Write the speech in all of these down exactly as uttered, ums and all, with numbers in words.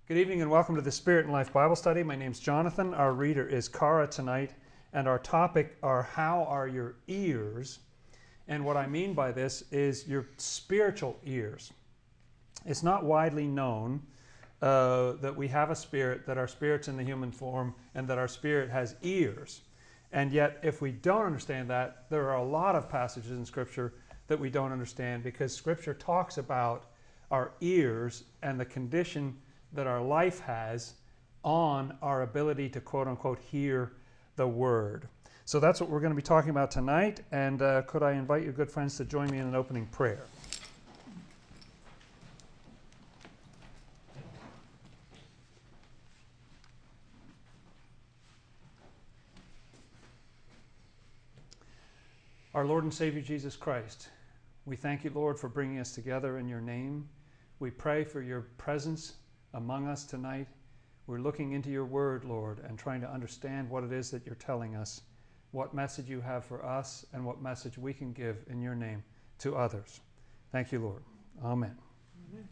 Good evening and welcome to the Spirit and Life Bible Study. My name's Jonathan. Our reader is Cara tonight, and our topic are how are your ears? And what I mean by this is your spiritual ears. It's not widely known uh, that we have a spirit, that our spirit's in the human form, and that our spirit has ears. And yet, if we don't understand that, there are a lot of passages in Scripture that we don't understand, because Scripture talks about our ears and the condition that our life has on our ability to quote-unquote hear the Word. So that's what we're going to be talking about tonight, and uh, could I invite you good friends to join me in an opening prayer? Our Lord and Savior Jesus Christ, we thank you, Lord, for bringing us together in your name. We pray for your presence among us tonight. We're looking into your word, Lord, and trying to understand what it is that you're telling us, what message you have for us, and what message we can give in your name to others. Thank you, Lord. Amen. Amen.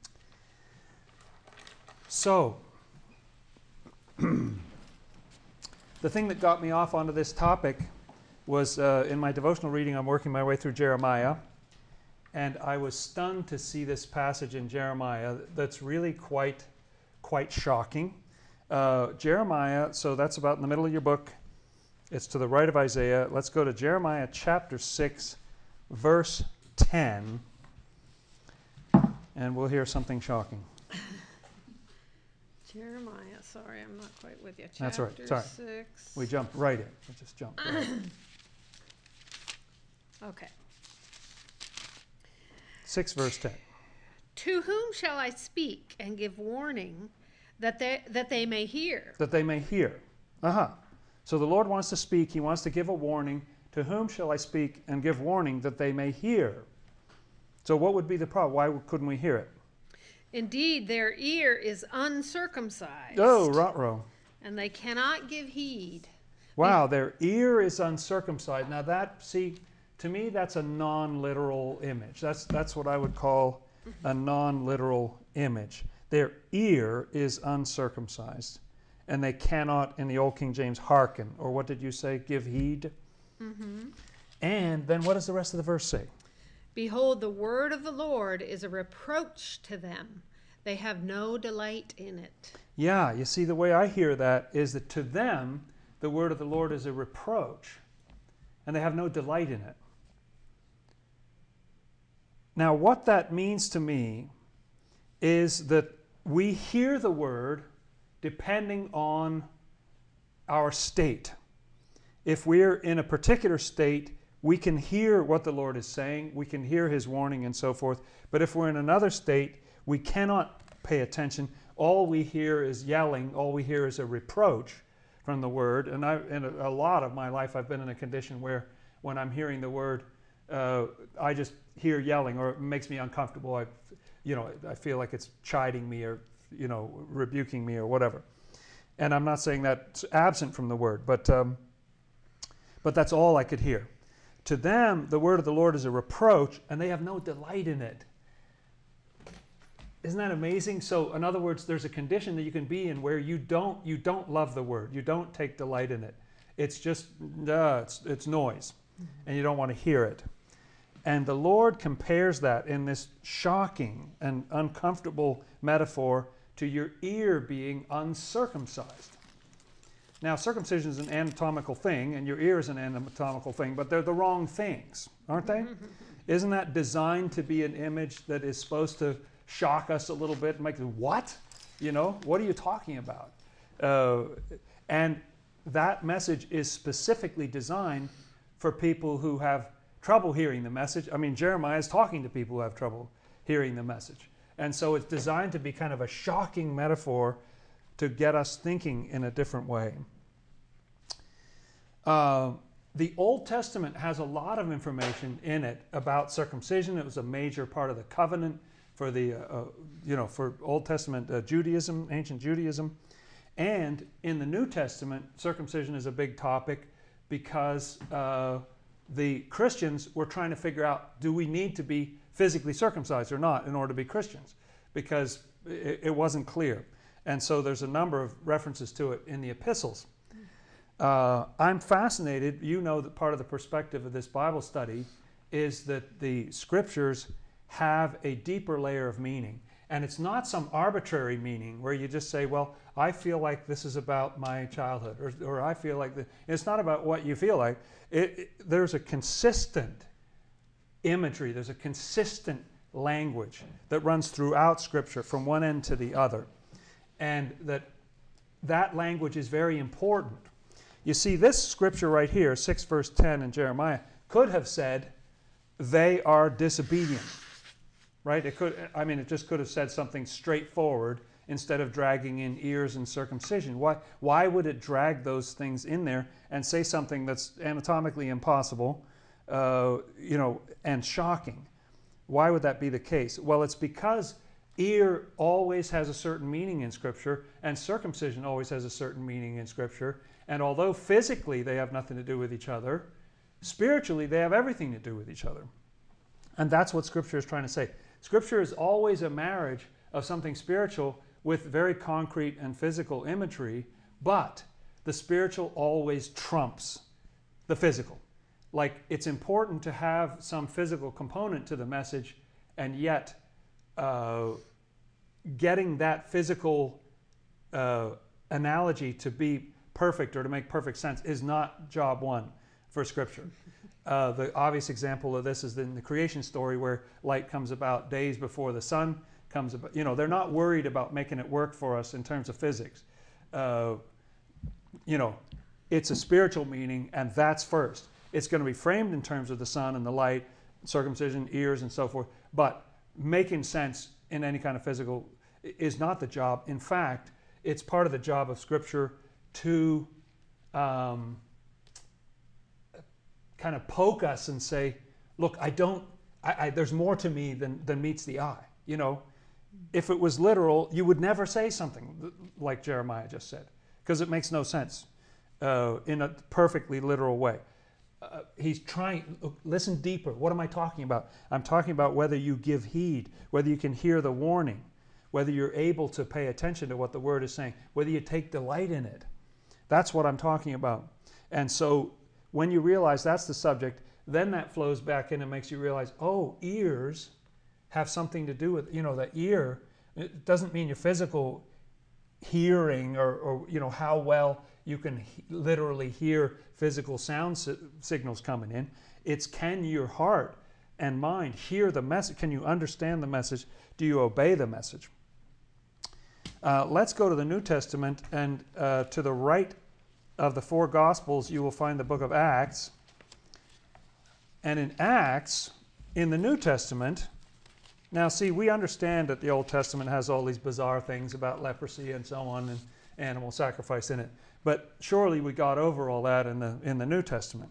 So, the thing that got me off onto this topic was uh, in my devotional reading, I'm working my way through Jeremiah, and I was stunned to see this passage in Jeremiah that's really quite, quite shocking. Uh, Jeremiah, so that's about in the middle of your book. It's to the right of Isaiah. Let's go to Jeremiah chapter six, verse ten, and we'll hear something shocking. Jeremiah, sorry, I'm not quite with you. Chapter That's right, sorry. six. We jumped right in. We just jumped right in. Okay. six, verse ten. To whom shall I speak and give warning that they, that they may hear? That they may hear. Uh-huh. So the Lord wants to speak. He wants to give a warning. To whom shall I speak and give warning that they may hear? So what would be the problem? Why couldn't we hear it? Indeed, their ear is uncircumcised. Oh, ruh-roh. And they cannot give heed. Wow, their ear is uncircumcised. Now that, see, to me, that's a non-literal image. That's, that's what I would call a non-literal image. Their ear is uncircumcised, and they cannot, in the Old King James, hearken. Or what did you say? Give heed? Mm-hmm. And then what does the rest of the verse say? Behold, the word of the Lord is a reproach to them. They have no delight in it. Yeah, you see, the way I hear that is that to them, the word of the Lord is a reproach, and they have no delight in it. Now, what that means to me is that we hear the word depending on our state. If we're in a particular state, we can hear what the Lord is saying, we can hear his warning and so forth, but if we're in another state, we cannot pay attention. All we hear is yelling, all we hear is a reproach from the word. And I, in a, a lot of my life, I've been in a condition where when I'm hearing the word, uh, I just hear yelling, or it makes me uncomfortable. I, you know, I feel like it's chiding me, or, you know, rebuking me, or whatever. And I'm not saying that's absent from the word, but um, but that's all I could hear. To them, the word of the Lord is a reproach, and they have no delight in it. Isn't that amazing? So, in other words, there's a condition that you can be in where you don't you don't love the word, you don't take delight in it. It's just uh, it's, it's noise, mm-hmm. and you don't want to hear it. And the Lord compares that in this shocking and uncomfortable metaphor to your ear being uncircumcised. Now, circumcision is an anatomical thing, and your ear is an anatomical thing, but they're the wrong things, aren't they? Isn't that designed to be an image that is supposed to shock us a little bit and make us, what? You know, what are you talking about? Uh, and that message is specifically designed for people who have trouble hearing the message. I mean, Jeremiah is talking to people who have trouble hearing the message. And so it's designed to be kind of a shocking metaphor to get us thinking in a different way. Uh, the Old Testament has a lot of information in it about circumcision. It was a major part of the covenant for the, uh, uh, you know, for Old Testament uh, Judaism, ancient Judaism. And in the New Testament, circumcision is a big topic because uh, the Christians were trying to figure out, do we need to be physically circumcised or not in order to be Christians? Because it, it wasn't clear. And so there's a number of references to it in the epistles. Uh, I'm fascinated. You know that part of the perspective of this Bible study is that the scriptures have a deeper layer of meaning. And it's not some arbitrary meaning where you just say, well, I feel like this is about my childhood, or, or I feel like this. It's not about what you feel like. It, it, there's a consistent imagery, there's a consistent language that runs throughout Scripture from one end to the other. And that that language is very important. You see, this scripture right here, six verse ten in Jeremiah, could have said, they are disobedient. Right? It could, I mean, it just could have said something straightforward instead of dragging in ears and circumcision. Why, why would it drag those things in there and say something that's anatomically impossible, uh, you know, and shocking? Why would that be the case? Well, it's because ear always has a certain meaning in Scripture, and circumcision always has a certain meaning in Scripture. And although physically they have nothing to do with each other, spiritually they have everything to do with each other. And that's what Scripture is trying to say. Scripture is always a marriage of something spiritual with very concrete and physical imagery, but the spiritual always trumps the physical. Like, it's important to have some physical component to the message, and yet uh, getting that physical uh, analogy to be perfect or to make perfect sense is not job one for Scripture. Uh, the obvious example of this is in the creation story where light comes about days before the sun comes about. You know, they're not worried about making it work for us in terms of physics. Uh, you know, it's a spiritual meaning, and that's first. It's going to be framed in terms of the sun and the light, circumcision, ears, and so forth. But making sense in any kind of physical is not the job. In fact, it's part of the job of Scripture to um, kind of poke us and say, look, I don't, I, I, there's more to me than, than meets the eye. You know, if it was literal, you would never say something like Jeremiah just said, because it makes no sense uh, in a perfectly literal way. Uh, he's trying, listen deeper. What am I talking about? I'm talking about whether you give heed, whether you can hear the warning, whether you're able to pay attention to what the word is saying, whether you take delight in it. That's what I'm talking about. And so when you realize that's the subject, then that flows back in and makes you realize, oh, ears have something to do with, you know, the ear. It doesn't mean your physical hearing or, or you know, how well you can he- literally hear physical sound si- signals coming in. It's, can your heart and mind hear the message? Can you understand the message? Do you obey the message? Uh, let's go to the New Testament, and uh, to the right of the four Gospels, you will find the book of Acts. And in Acts, in the New Testament, now see, we understand that the Old Testament has all these bizarre things about leprosy and so on, and animal sacrifice in it. But surely we got over all that in the in the New Testament.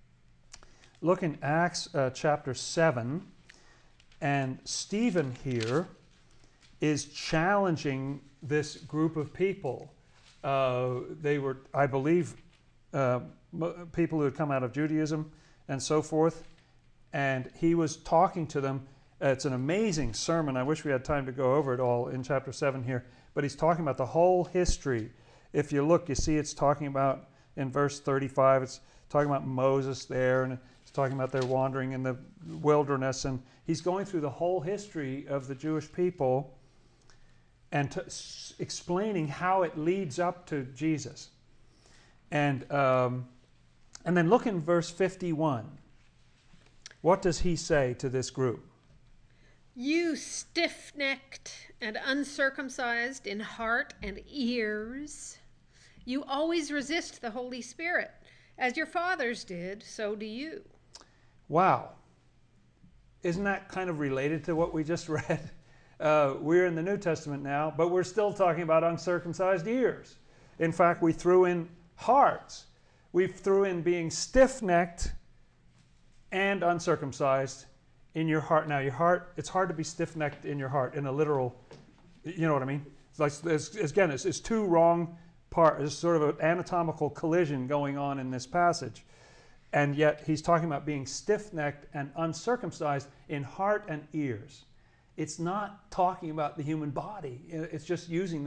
Look in Acts uh, chapter seven, and Stephen here is challenging this group of people. Uh, they were, I believe, uh, people who had come out of Judaism and so forth, and he was talking to them. It's an amazing sermon. I wish we had time to go over it all in chapter seven here, but he's talking about the whole history. If you look, you see it's talking about, in verse thirty-five, it's talking about Moses there, and it's talking about their wandering in the wilderness, and he's going through the whole history of the Jewish people and to, s- explaining how it leads up to Jesus. And um, and then look in verse fifty-one. What does he say to this group? You stiff-necked and uncircumcised in heart and ears, you always resist the Holy Spirit. As your fathers did, so do you. Wow. Isn't that kind of related to what we just read? Uh, we're in the New Testament now, but we're still talking about uncircumcised ears. In fact, we threw in hearts. We threw in being stiff-necked and uncircumcised in your heart. Now, your heart, it's hard to be stiff-necked in your heart in a literal, you know what I mean? It's like, it's, again, it's, it's two wrong parts. There's sort of an anatomical collision going on in this passage. And yet, he's talking about being stiff-necked and uncircumcised in heart and ears. It's not talking about the human body. It's just using that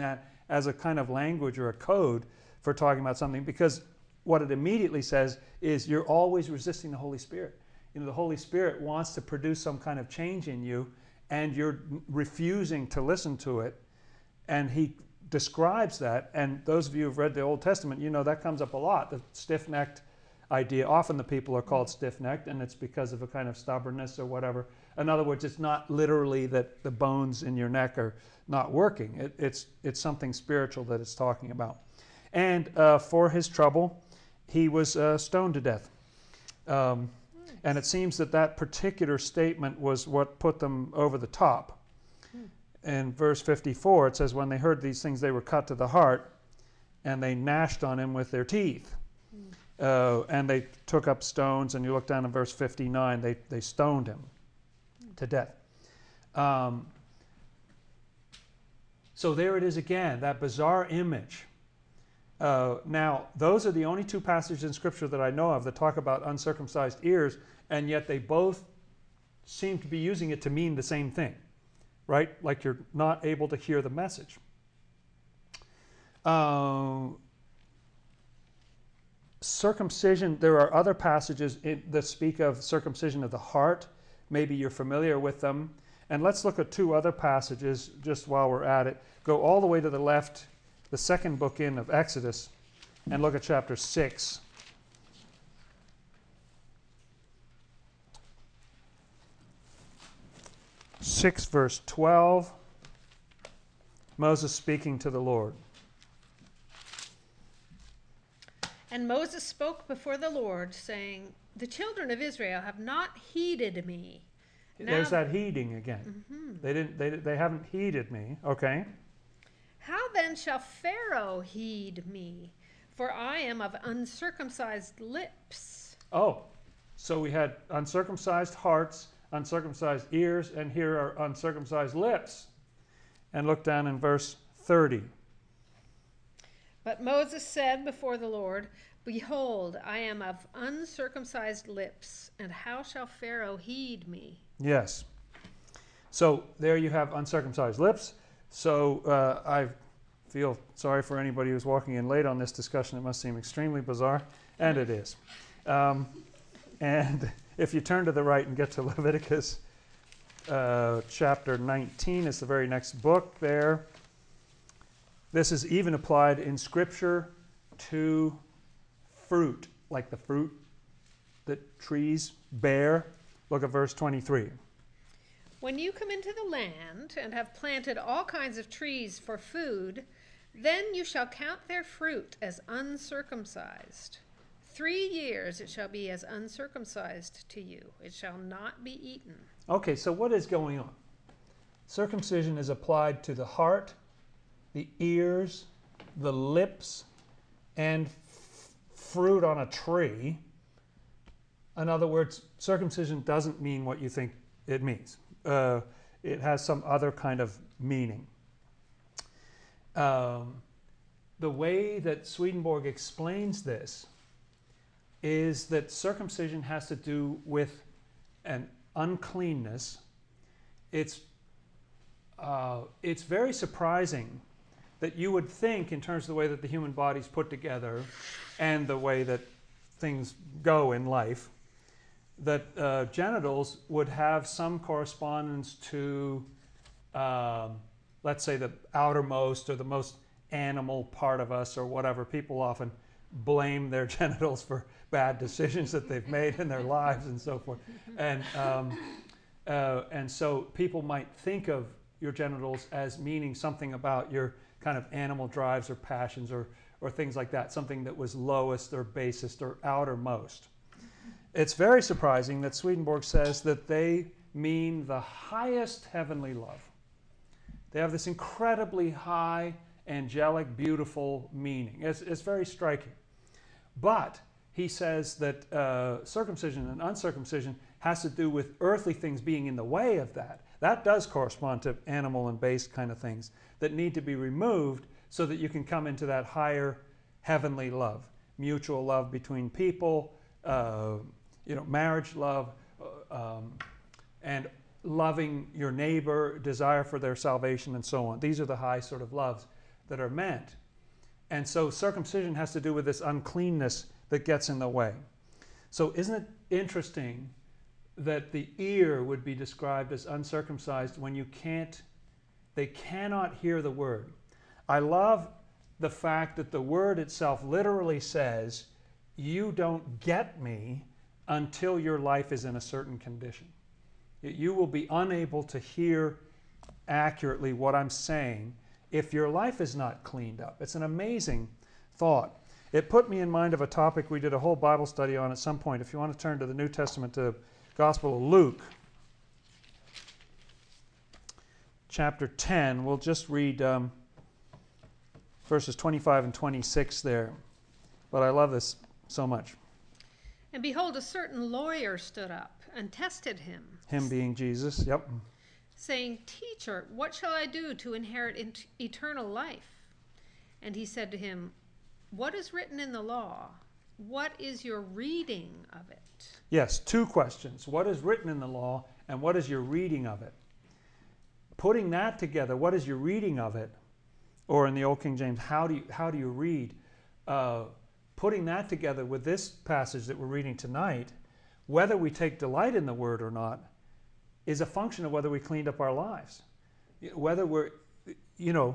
as a kind of language or a code for talking about something, because what it immediately says is you're always resisting the Holy Spirit. You know, the Holy Spirit wants to produce some kind of change in you, and you're refusing to listen to it. And he describes that, and those of you who've read the Old Testament, you know that comes up a lot, the stiff-necked idea. Often the people are called stiff-necked, and it's because of a kind of stubbornness or whatever. In other words, it's not literally that the bones in your neck are not working. It, it's, it's something spiritual that it's talking about. And uh, for his trouble, he was uh, stoned to death. Um, and it seems that that particular statement was what put them over the top. In verse fifty-four, it says, when they heard these things, they were cut to the heart, and they gnashed on him with their teeth. Mm. Uh, and they took up stones, and you look down in verse fifty-nine, they, they stoned him mm. to death. Um, so there it is again, that bizarre image. Uh, now, those are the only two passages in Scripture that I know of that talk about uncircumcised ears, and yet they both seem to be using it to mean the same thing. Right? Like you're not able to hear the message. Uh, circumcision, there are other passages in, that speak of circumcision of the heart. Maybe you're familiar with them. And let's look at two other passages just while we're at it. Go all the way to the left, the second book in of Exodus, and look at chapter six. six verse twelve, Moses speaking to the Lord. And Moses spoke before the Lord, saying, the children of Israel have not heeded me. Now, there's that heeding again. Mm-hmm. They didn't. They, they haven't heeded me. Okay. How then shall Pharaoh heed me? For I am of uncircumcised lips. Oh, so we had uncircumcised hearts, uncircumcised ears, and here are uncircumcised lips. And look down in verse thirty. But Moses said before the Lord, behold, I am of uncircumcised lips, and how shall Pharaoh heed me? Yes. So there you have uncircumcised lips. So uh, I feel sorry for anybody who's walking in late on this discussion. It must seem extremely bizarre, and it is. Um, and if you turn to the right and get to Leviticus uh, chapter nineteen, it's the very next book there. This is even applied in Scripture to fruit, like the fruit that trees bear. Look at verse twenty-three. When you come into the land and have planted all kinds of trees for food, then you shall count their fruit as uncircumcised. Three years it shall be as uncircumcised to you. It shall not be eaten. Okay, so what is going on? Circumcision is applied to the heart, the ears, the lips, and f- fruit on a tree. In other words, circumcision doesn't mean what you think it means. Uh, it has some other kind of meaning. Um, the way that Swedenborg explains this is that circumcision has to do with an uncleanness. It's, uh, it's very surprising that you would think, in terms of the way that the human body's put together and the way that things go in life, that uh, genitals would have some correspondence to, um, let's say, the outermost or the most animal part of us or whatever. People often blame their genitals for bad decisions that they've made in their lives and so forth. And, um, uh, and so people might think of your genitals as meaning something about your kind of animal drives or passions or, or things like that, something that was lowest or basest or outermost. It's very surprising that Swedenborg says that they mean the highest heavenly love. They have this incredibly high, angelic, beautiful meaning. It's, it's very striking. But he says that uh, circumcision and uncircumcision has to do with earthly things being in the way of that. That does correspond to animal and base kind of things that need to be removed so that you can come into that higher heavenly love, mutual love between people, uh, you know, marriage love, uh, um, and loving your neighbor, desire for their salvation, and so on. These are the high sort of loves that are meant. And so circumcision has to do with this uncleanness that gets in the way. So isn't it interesting that the ear would be described as uncircumcised when you can't, they cannot hear the word. I love the fact that the word itself literally says, you don't get me until your life is in a certain condition. You will be unable to hear accurately what I'm saying if your life is not cleaned up. It's an amazing thought. It put me in mind of a topic we did a whole Bible study on at some point. If you want to turn to the New Testament, to Gospel of Luke, chapter ten, we'll just read um, verses twenty-five and twenty-six there. But I love this so much. And behold, a certain lawyer stood up and tested him. Him being Jesus, yep. Saying, Teacher, what shall I do to inherit et- eternal life? And he said to him, what is written in the law? What is your reading of it? Yes, two questions. What is written in the law, and what is your reading of it? Putting that together, what is your reading of it? Or in the Old King James, how do you, how do you read? Uh, putting that together with this passage that we're reading tonight, whether we take delight in the word or not, is a function of whether we cleaned up our lives. Whether we're, you know,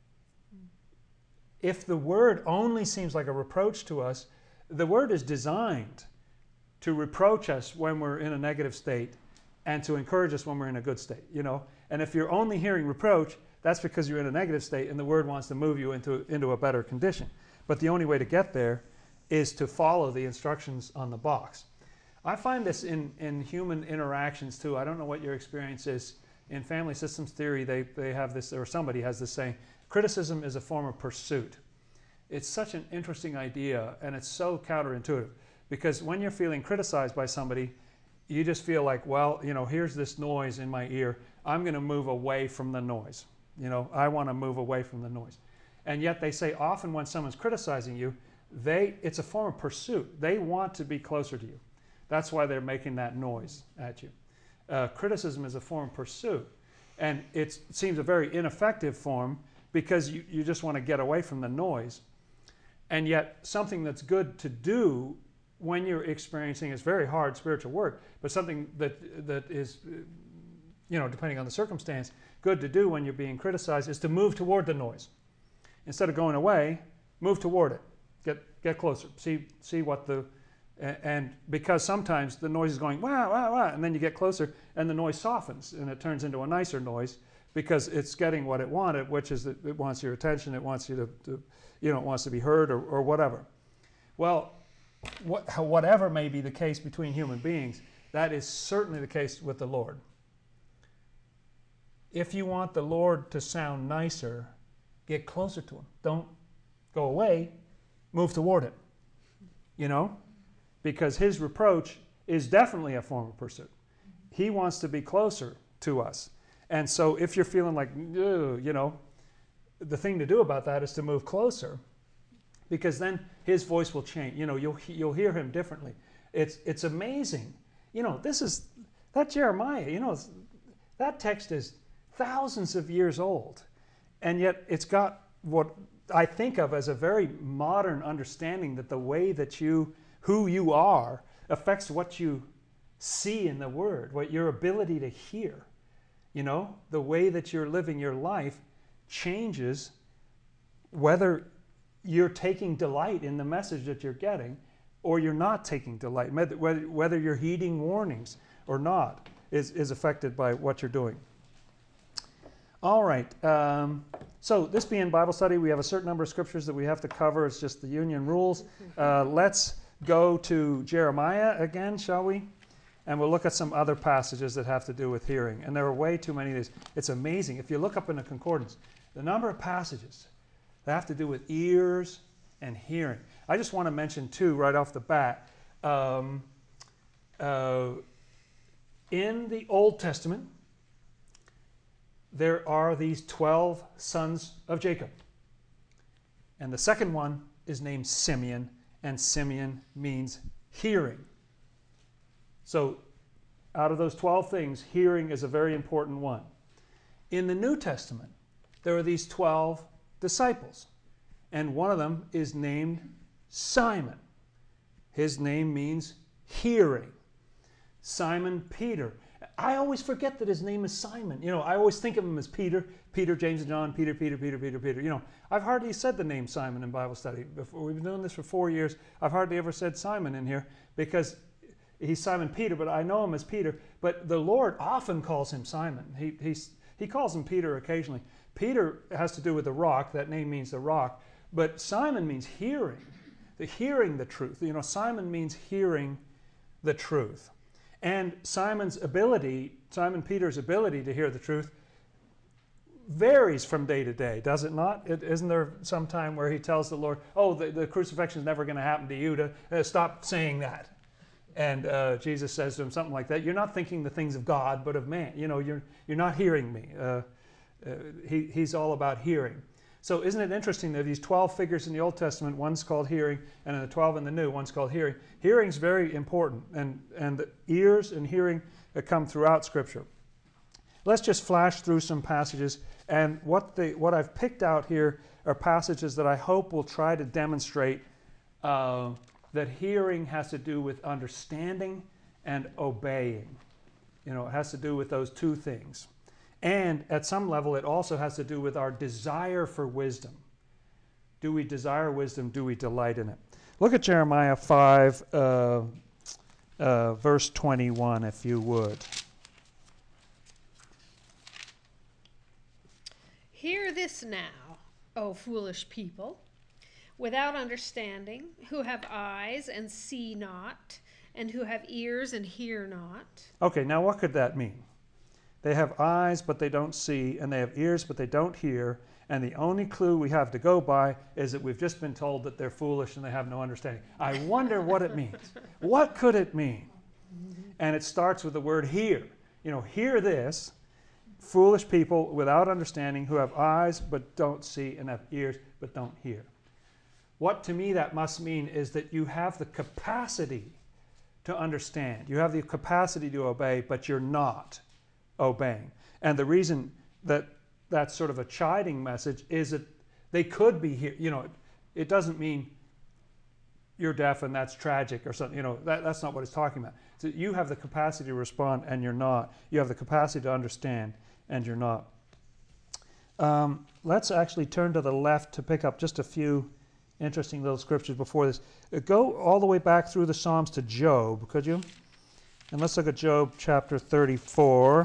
if the word only seems like a reproach to us, the word is designed to reproach us when we're in a negative state and to encourage us when we're in a good state, you know. And if you're only hearing reproach, that's because you're in a negative state and the word wants to move you into, into a better condition. But the only way to get there is to follow the instructions on the box. I find this in, in human interactions too. I don't know what your experience is. In family systems theory, they, they have this, or somebody has this saying, criticism is a form of pursuit. It's such an interesting idea, and it's so counterintuitive, because when you're feeling criticized by somebody, you just feel like, well, you know, here's this noise in my ear. I'm going to move away from the noise. You know, I want to move away from the noise. And yet they say often when someone's criticizing you, they it's a form of pursuit. They want to be closer to you. That's why they're making that noise at you. Uh, criticism is a form of pursuit. And it seems a very ineffective form because you, you just want to get away from the noise. And yet something that's good to do when you're experiencing is very hard spiritual work, but something that that is, you know, depending on the circumstance, good to do when you're being criticized is to move toward the noise. Instead of going away, move toward it. Get get closer. See see what the and because sometimes the noise is going wow wow wow, and then you get closer and the noise softens and it turns into a nicer noise because it's getting what it wanted, which is that it wants your attention, it wants you to, to you know, it wants to be heard or, or whatever. Well, what, whatever may be the case between human beings, that is certainly the case with the Lord. If you want the Lord to sound nicer, get closer to him. Don't go away, move toward it. You know? Because his reproach is definitely a form of pursuit. He wants to be closer to us. And so if you're feeling like, you know, the thing to do about that is to move closer, because then his voice will change. You know, you'll you'll hear him differently. It's it's amazing. You know, this is that Jeremiah. You know, that text is thousands of years old, and yet it's got what I think of as a very modern understanding that the way that you, who you are, affects what you see in the Word, what your ability to hear. You know, the way that you're living your life changes whether you're taking delight in the message that you're getting or you're not taking delight. Whether, whether you're heeding warnings or not is, is affected by what you're doing. All right. Um, so this being Bible study, we have a certain number of scriptures that we have to cover. It's just the union rules. Uh, let's go to Jeremiah again, shall we? And we'll look at some other passages that have to do with hearing. And there are way too many of these. It's amazing. If you look up in the concordance, the number of passages that have to do with ears and hearing. I just want to mention two right off the bat. Um, uh, in the Old Testament, there are these twelve sons of Jacob. And the second one is named Simeon, and Simeon means hearing. So out of those twelve things, hearing is a very important one. In the New Testament, there are these twelve disciples. And one of them is named Simon. His name means hearing. Simon Peter. I always forget that his name is Simon. You know, I always think of him as Peter, Peter, James, and John, Peter, Peter, Peter, Peter, Peter. You know, I've hardly said the name Simon in Bible study. Before, we've been doing this for four years. I've hardly ever said Simon in here because he's Simon Peter, but I know him as Peter. But the Lord often calls him Simon. He, he's, he calls him Peter occasionally. Peter has to do with the rock. That name means the rock. But Simon means hearing, the hearing the truth. You know, Simon means hearing the truth. And Simon's ability, Simon Peter's ability to hear the truth varies from day to day, does it not? It, isn't there some time where he tells the Lord, oh, the, the crucifixion is never going to happen to you, to uh, stop saying that. And uh, Jesus says to him something like that, you're not thinking the things of God, but of man. You know, you're, you're not hearing me. Uh, uh, he, he's all about hearing. So isn't it interesting that these twelve figures in the Old Testament, one's called hearing, and in the twelve in the New, one's called hearing. Hearing's very important, and, and the ears and hearing come throughout Scripture. Let's just flash through some passages, and what, the, what I've picked out here are passages that I hope will try to demonstrate uh, that hearing has to do with understanding and obeying. You know, it has to do with those two things. And at some level, it also has to do with our desire for wisdom. Do we desire wisdom? Do we delight in it? Look at Jeremiah five, uh, uh, verse twenty-one, if you would. Hear this now, O foolish people, without understanding, who have eyes and see not, and who have ears and hear not. Okay, now what could that mean? They have eyes, but they don't see, and they have ears, but they don't hear, and the only clue we have to go by is that we've just been told that they're foolish and they have no understanding. I wonder what it means. What could it mean? And it starts with the word hear. You know, hear this, foolish people without understanding who have eyes but don't see and have ears but don't hear. What to me that must mean is that you have the capacity to understand. You have the capacity to obey, but you're not obeying. And the reason that that's sort of a chiding message is that they could be here. You know, it doesn't mean you're deaf and that's tragic or something. You know, that, that's not what it's talking about. So you have the capacity to respond and you're not. You have the capacity to understand and you're not. Um, let's actually turn to the left to pick up just a few interesting little scriptures before this. Uh, go all the way back through the Psalms to Job, could you? And let's look at Job chapter thirty-four.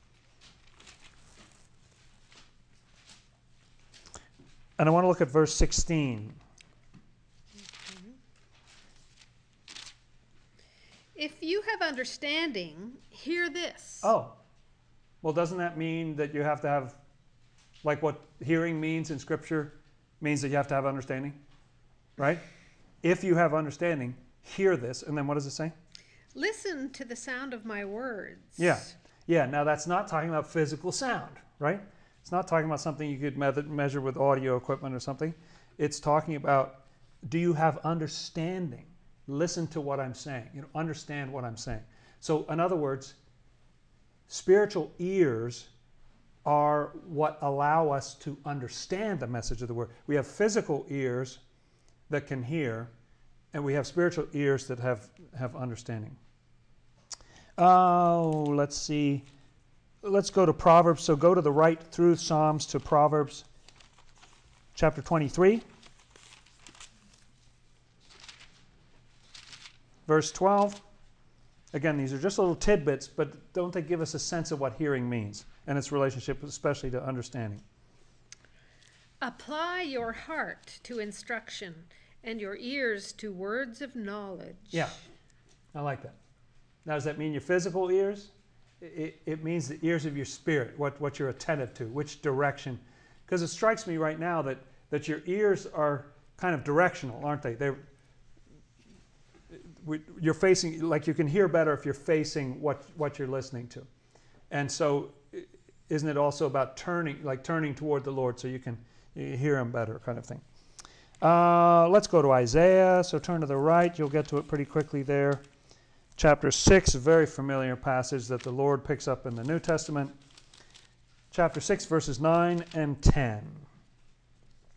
And I want to look at verse sixteen. If you have understanding, hear this. Oh, well, doesn't that mean that you have to have, like what hearing means in Scripture, means that you have to have understanding, right? If you have understanding, hear this. And then what does it say? Listen to the sound of my words. Yeah, yeah. Now that's not talking about physical sound, right? It's not talking about something you could me- measure with audio equipment or something. It's talking about, do you have understanding? Listen to what I'm saying. You know, understand what I'm saying. So, in other words, spiritual ears are what allow us to understand the message of the word. We have physical ears that can hear, and we have spiritual ears that have, have understanding. Oh, let's see. Let's go to Proverbs. So go to the right through Psalms to Proverbs chapter twenty-three. Verse twelve. Again, these are just little tidbits, but don't they give us a sense of what hearing means and its relationship especially to understanding? Apply your heart to instruction and your ears to words of knowledge. Yeah, I like that. Now, does that mean your physical ears? It, it means the ears of your spirit, what, what you're attentive to, which direction. Because it strikes me right now that, that your ears are kind of directional, aren't they? They're, you're facing, like you can hear better if you're facing what, what you're listening to. And so isn't it also about turning, like turning toward the Lord so you can you hear him better kind of thing. Uh, let's go to Isaiah. So turn to the right. You'll get to it pretty quickly there. Chapter six, a very familiar passage that the Lord picks up in the New Testament. Chapter six, verses nine and ten.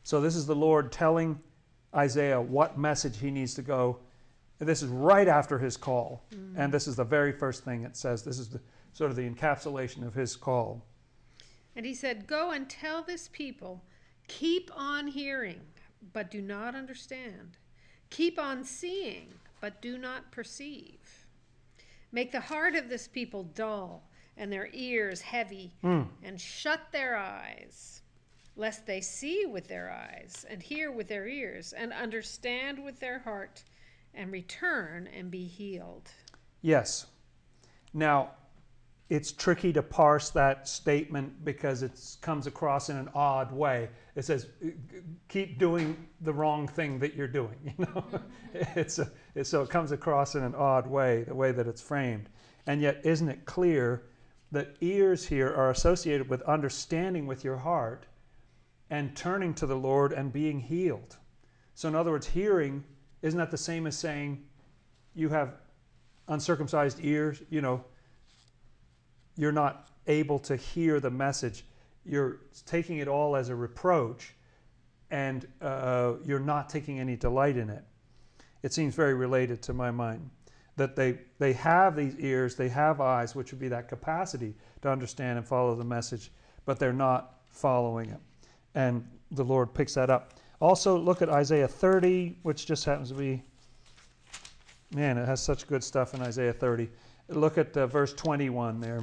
So this is the Lord telling Isaiah what message he needs to go. This is right after his call. Mm. And this is the very first thing it says. This is the, sort of the encapsulation of his call. And he said, go and tell this people, keep on hearing, but do not understand. Keep on seeing, but do not perceive. Make the heart of this people dull and their ears heavy, mm. and shut their eyes, lest they see with their eyes and hear with their ears and understand with their heart and return and be healed. Yes. Now, it's tricky to parse that statement because it comes across in an odd way. It says, keep doing the wrong thing that you're doing. You know, it's, a, it's so it comes across in an odd way, the way that it's framed. And yet, isn't it clear that ears here are associated with understanding with your heart and turning to the Lord and being healed? So in other words, hearing, isn't that the same as saying you have uncircumcised ears? You know, you're not able to hear the message. You're taking it all as a reproach, and uh, you're not taking any delight in it. It seems very related to my mind, that they, they have these ears, they have eyes, which would be that capacity to understand and follow the message, but they're not following it. And the Lord picks that up. Also, look at Isaiah thirty, which just happens to be, man, it has such good stuff in Isaiah thirty. Look at uh, verse twenty-one there.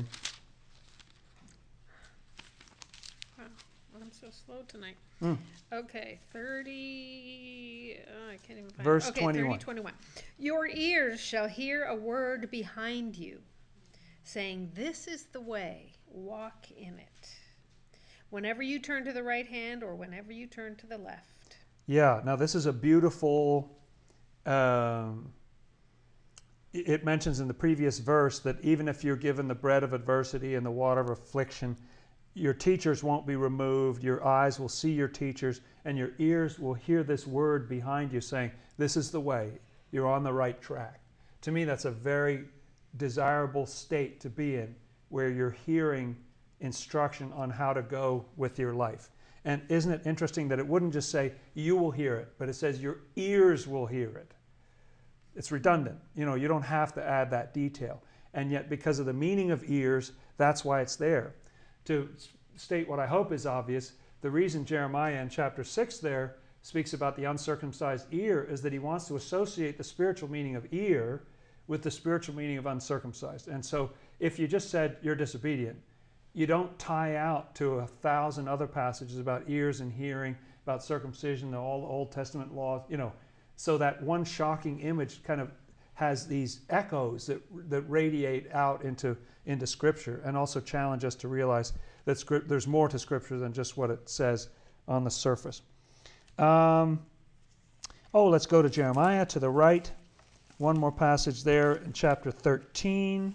Wow, I'm so slow tonight. Mm. Okay, thirty, oh, I can't even find verse it. Okay, twenty-one. thirty, twenty-one. Your ears shall hear a word behind you, saying, this is the way, walk in it. Whenever you turn to the right hand or whenever you turn to the left. Yeah, now this is a beautiful, um, it mentions in the previous verse that even if you're given the bread of adversity and the water of affliction, your teachers won't be removed, your eyes will see your teachers, and your ears will hear this word behind you saying, this is the way, you're on the right track. To me, that's a very desirable state to be in, where you're hearing instruction on how to go with your life. And isn't it interesting that it wouldn't just say, you will hear it, but it says your ears will hear it. It's redundant. You know, you don't have to add that detail. And yet, because of the meaning of ears, that's why it's there. To state what I hope is obvious, the reason Jeremiah in chapter six there speaks about the uncircumcised ear is that he wants to associate the spiritual meaning of ear with the spiritual meaning of uncircumcised. And so if you just said you're disobedient, you don't tie out to a thousand other passages about ears and hearing, about circumcision, all the Old Testament laws, you know. So that one shocking image kind of has these echoes that that radiate out into, into Scripture, and also challenge us to realize that script, there's more to Scripture than just what it says on the surface. Um, oh, let's go to Jeremiah to the right. One more passage there in chapter thirteen.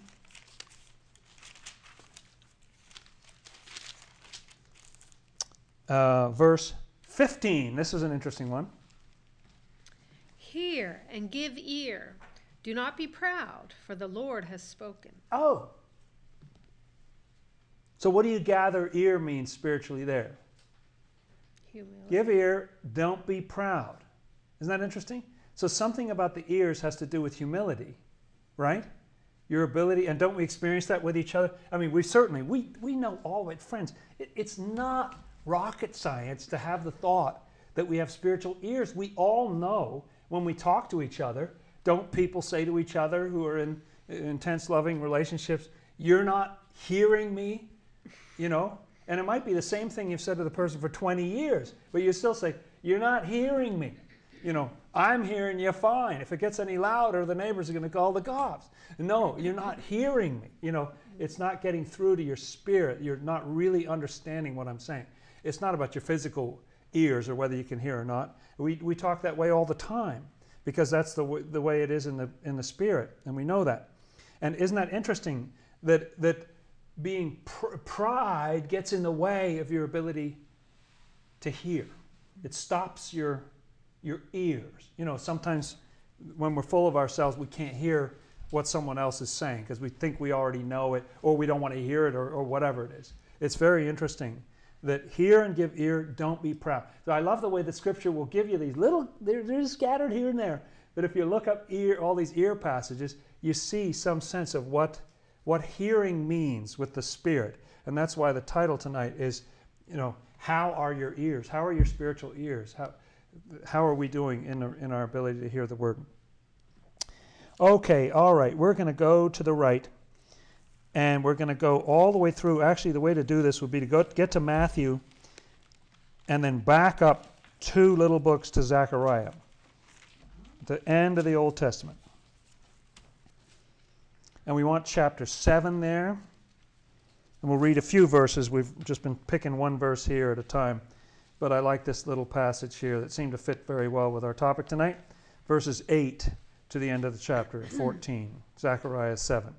Uh, verse fifteen. This is an interesting one. Hear and give ear. Do not be proud, for the Lord has spoken. Oh. So what do you gather ear means spiritually there? Humility. Give ear, don't be proud. Isn't that interesting? So something about the ears has to do with humility, right? Your ability, and don't we experience that with each other? I mean, we certainly, we, we know all of it, friends. It, it's not rocket science to have the thought that we have spiritual ears. We all know when we talk to each other, don't people say to each other who are in, in intense loving relationships, you're not hearing me, you know? And it might be the same thing you've said to the person for twenty years, but you still say, you're not hearing me. You know, I'm hearing you fine. If it gets any louder, the neighbors are going to call the cops. No, you're not hearing me. You know, it's not getting through to your spirit. You're not really understanding what I'm saying. It's not about your physical ears or whether you can hear or not. We, we talk that way all the time because that's the, w- the way it is in the, in the spirit, and we know that. And isn't that interesting that, that being pr- pride gets in the way of your ability to hear? It stops your, your ears. You know, sometimes when we're full of ourselves, we can't hear what someone else is saying because we think we already know it, or we don't want to hear it, or, or whatever it is. It's very interesting that hear and give ear, don't be proud. So I love the way that Scripture will give you these little, they're, they're scattered here and there. But if you look up ear, all these ear passages, you see some sense of what, what hearing means with the Spirit. And that's why the title tonight is, you know, how are your ears? How are your spiritual ears? How, how are we doing in, our, in our ability to hear the Word? Okay, all right, we're going to go to the right. And we're going to go all the way through. Actually, the way to do this would be to go get to Matthew and then back up two little books to Zechariah, the end of the Old Testament. And we want chapter seven there. And we'll read a few verses. We've just been picking one verse here at a time. But I like this little passage here that seemed to fit very well with our topic tonight. Verses eight to the end of the chapter, fourteen. Zechariah seven.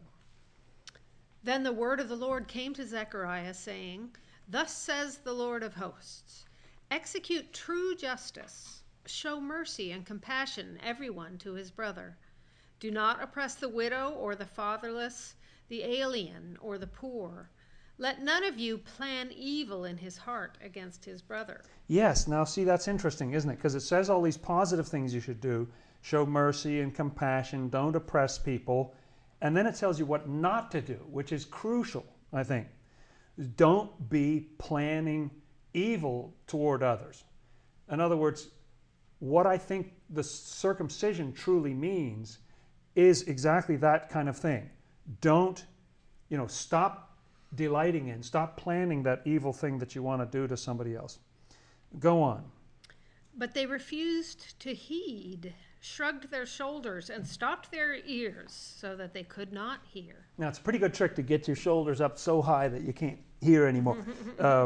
Then the word of the Lord came to Zechariah, saying, Thus says the Lord of hosts, execute true justice, show mercy and compassion everyone to his brother. Do not oppress the widow or the fatherless, the alien or the poor. Let none of you plan evil in his heart against his brother. Yes, now see, that's interesting, isn't it? Because it says all these positive things you should do. Show mercy and compassion, don't oppress people. And then it tells you what not to do, which is crucial, I think. Don't be planning evil toward others. In other words, what I think the circumcision truly means is exactly that kind of thing. Don't, you know, stop delighting in, stop planning that evil thing that you want to do to somebody else. Go on. But they refused to heed, shrugged their shoulders, and stopped their ears so that they could not hear. Now, it's a pretty good trick to get your shoulders up so high that you can't hear anymore. uh,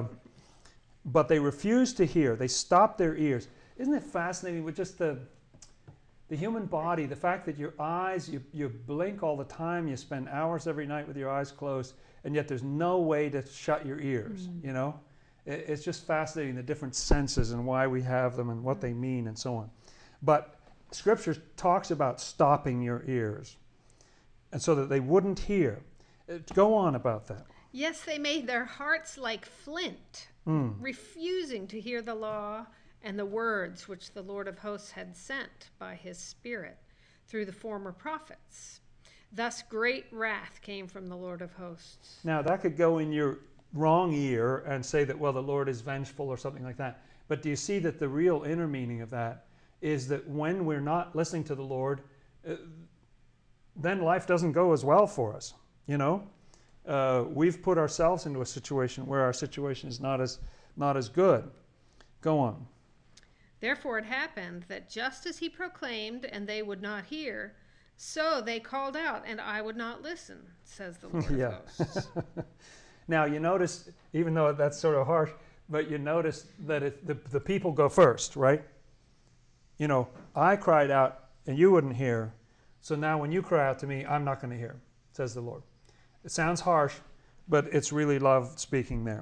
but they refused to hear. They stopped their ears. Isn't it fascinating with just the, the human body, the fact that your eyes, you, you blink all the time, you spend hours every night with your eyes closed, and yet there's no way to shut your ears, mm. you know? It, it's just fascinating, the different senses and why we have them and what they mean and so on. But Scripture talks about stopping your ears, and so that they wouldn't hear. Go on about that. Yes, they made their hearts like flint, mm. refusing to hear the law and the words which the Lord of hosts had sent by his Spirit through the former prophets. Thus great wrath came from the Lord of hosts. Now, that could go in your wrong ear and say that, well, the Lord is vengeful or something like that. But do you see that the real inner meaning of that is that when we're not listening to the Lord, uh, then life doesn't go as well for us, you know? Uh, we've put ourselves into a situation where our situation is not as, not as good. Go on. Therefore it happened that just as he proclaimed and they would not hear, so they called out and I would not listen, says the Lord yeah. of hosts. Now you notice, even though that's sort of harsh, but you notice that it, the, the people go first, right? You know, I cried out and you wouldn't hear, so now when you cry out to me, I'm not going to hear, says the Lord. It sounds harsh, but it's really love speaking there.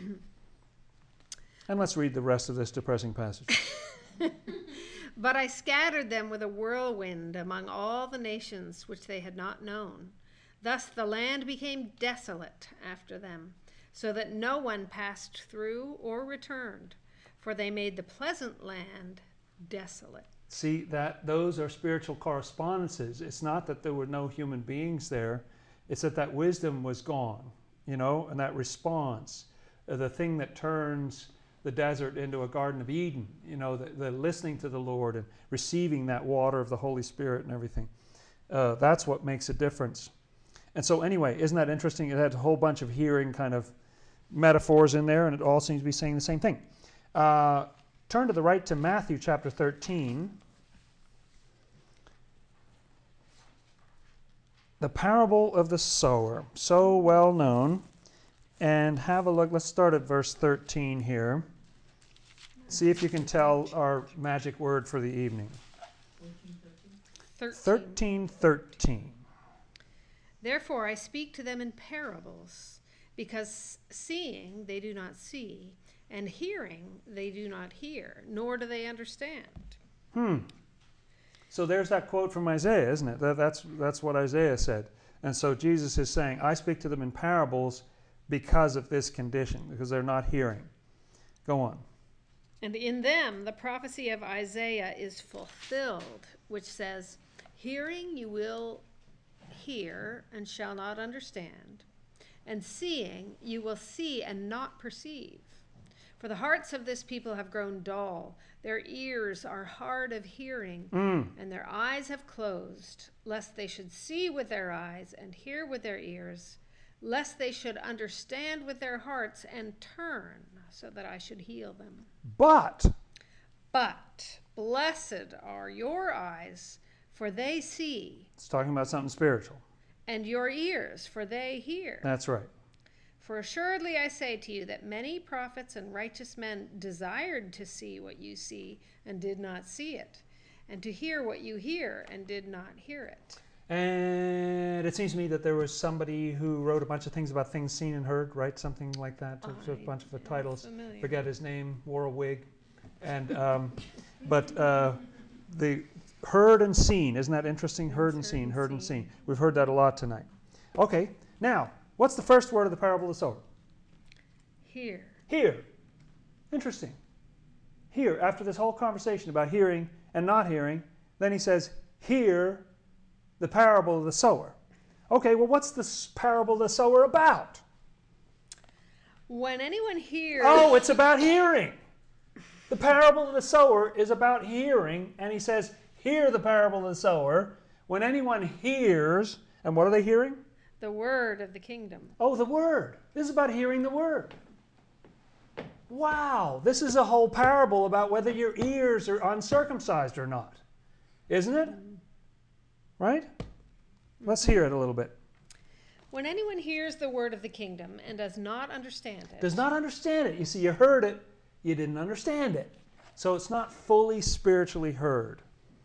And let's read the rest of this depressing passage. But I scattered them with a whirlwind among all the nations which they had not known. Thus the land became desolate after them, so that no one passed through or returned, for they made the pleasant land desolate. See, that those are spiritual correspondences. It's not that there were no human beings there. It's that that wisdom was gone, you know, and that response, uh, the thing that turns the desert into a Garden of Eden, you know, the, the listening to the Lord and receiving that water of the Holy Spirit and everything. Uh, that's what makes a difference. And so anyway, isn't that interesting? It had a whole bunch of hearing kind of metaphors in there, and it all seems to be saying the same thing. Uh, turn to the right to Matthew chapter thirteen. The parable of the sower, so well known. And have a look. Let's start at verse thirteen here. See if you can tell our magic word for the evening. thirteen thirteen. Therefore I speak to them in parables, because seeing they do not see, and hearing they do not hear, nor do they understand. Hmm. So there's that quote from Isaiah, isn't it? That, that's, that's what Isaiah said. And so Jesus is saying, I speak to them in parables because of this condition, because they're not hearing. Go on. And in them the prophecy of Isaiah is fulfilled, which says, hearing you will hear and shall not understand, and seeing you will see and not perceive. For the hearts of this people have grown dull, their ears are hard of hearing, Mm. and their eyes have closed, lest they should see with their eyes and hear with their ears, lest they should understand with their hearts and turn, so that I should heal them. But, But blessed are your eyes, for they see, it's talking about something spiritual. and your ears, for they hear. That's right. For assuredly I say to you that many prophets and righteous men desired to see what you see and did not see it, and to hear what you hear and did not hear it. And it seems to me that there was somebody who wrote a bunch of things about things seen and heard, right? Something like that. There's a I bunch of am titles. familiar. Forget his name. Wore a wig. And um, but uh, the heard and seen, isn't that interesting? Heard and seen. Heard and seen. We've heard that a lot tonight. Okay. Now, what's the first word of the parable of the sower? Hear. Hear. Interesting. Hear. After this whole conversation about hearing and not hearing, then he says, hear the parable of the sower. Okay, well, what's this parable of the sower about? When anyone hears... Oh, it's about hearing. The parable of the sower is about hearing, and he says, hear the parable of the sower. When anyone hears, and what are they hearing? the word of the kingdom. Oh, the word. This is about hearing the word. Wow, this is a whole parable about whether your ears are uncircumcised or not. Isn't it? Right? Let's hear it a little bit. When anyone hears the word of the kingdom and does not understand it, Does not understand it. You see, you heard it, you didn't understand it. So it's not fully spiritually heard.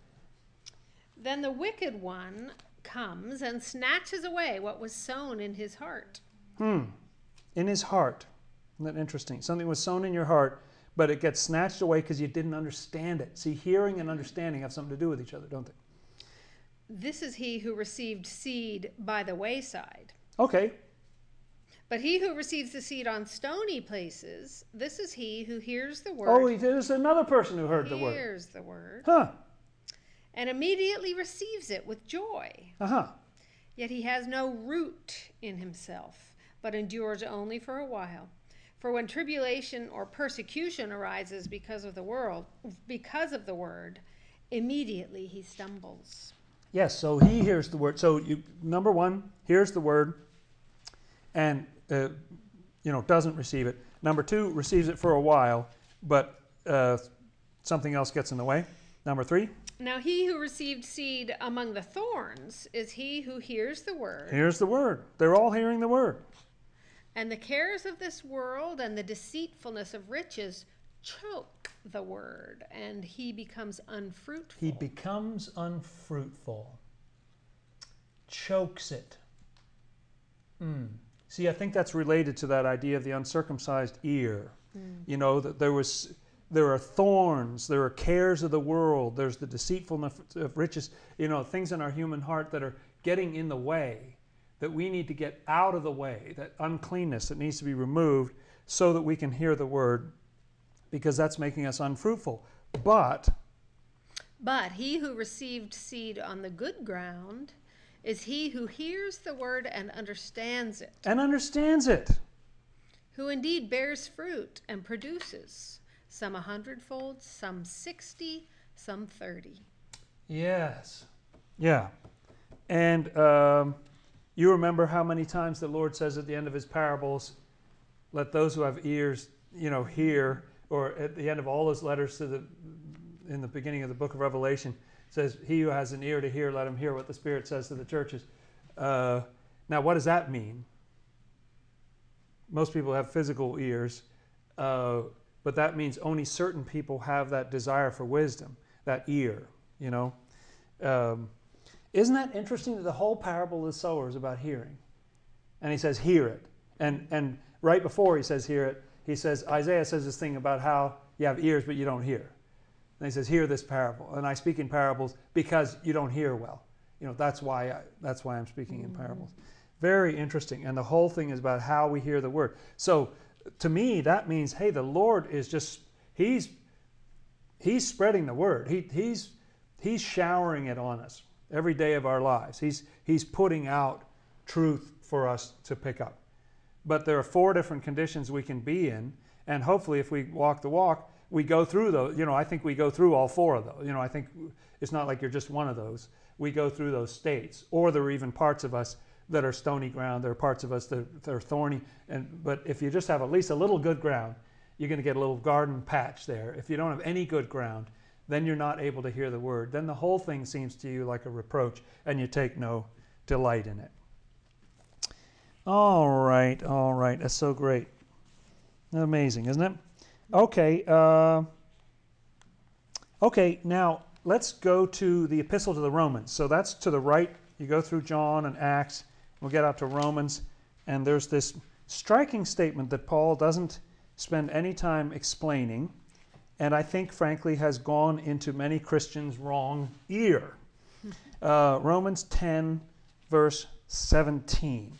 then the wicked one comes and snatches away what was sown in his heart. Hmm. In his heart. Isn't that interesting? Something was sown in your heart, but it gets snatched away because you didn't understand it. See, hearing and understanding have something to do with each other, don't they? This is he who received seed by the wayside. Okay. But he who receives the seed on stony places, this is he who hears the Oh, word, there's another person who heard the word. hears the word, Huh. and immediately receives it with joy. Uh-huh. Yet he has no root in himself, but endures only for a while. For when tribulation or persecution arises because of the world, because of the word, immediately he stumbles. Yes, so he hears the word. So you, number one, hears the word and, uh, you know, doesn't receive it. Number two, receives it for a while, but uh, something else gets in the way. Number three. Now he who received seed among the thorns is he who hears the word, Hears the word. They're all hearing the word. and the cares of this world and the deceitfulness of riches choke the word, and he becomes unfruitful. He becomes unfruitful. Chokes it. Mm. See, I think that's related to that idea of the uncircumcised ear. Mm. You know, that there was, there are thorns, there are cares of the world, there's the deceitfulness of riches, you know, things in our human heart that are getting in the way, that we need to get out of the way, that uncleanness that needs to be removed so that we can hear the word, because that's making us unfruitful. But But he who received seed on the good ground is he who hears the word and understands it, and understands it. who indeed bears fruit and produces, some a hundredfold, some sixty, some thirty. Yes. Yeah. And um, you remember how many times the Lord says at the end of his parables, let those who have ears, you know, hear, or at the end of all his letters to the, in the beginning of the book of Revelation, says, he who has an ear to hear, let him hear what the Spirit says to the churches. Uh, now, what does that mean? Most people have physical ears, uh, but that means only certain people have that desire for wisdom, that ear, you know. Um, isn't that interesting that the whole parable of the sower is about hearing? And he says, hear it. And, and right before he says, hear it, he says, Isaiah says this thing about how you have ears but you don't hear. And he says, hear this parable. And I speak in parables because you don't hear well. You know, that's why, I, that's why I'm speaking in parables. Very interesting. And the whole thing is about how we hear the word. So to me, that means, hey, the Lord is just, he's, he's spreading the word. He, he's, he's showering it on us every day of our lives. He's, he's putting out truth for us to pick up. But there are four different conditions we can be in, and hopefully if we walk the walk, we go through those. You know, I think we go through all four of those. You know, I think it's not like you're just one of those. We go through those states. Or there are even parts of us that are stony ground. There are parts of us that, that are thorny. And but if you just have at least a little good ground, you're going to get a little garden patch there. If you don't have any good ground, then you're not able to hear the word. Then the whole thing seems to you like a reproach, and you take no delight in it. All right, all right. That's so great. Amazing, isn't it? Okay. Uh, okay, now let's go to the Epistle to the Romans. So that's to the right. You go through John and Acts. We'll get out to Romans. And there's this striking statement that Paul doesn't spend any time explaining, and I think, frankly, has gone into many Christians' wrong ear. Uh, Romans ten, verse seventeen.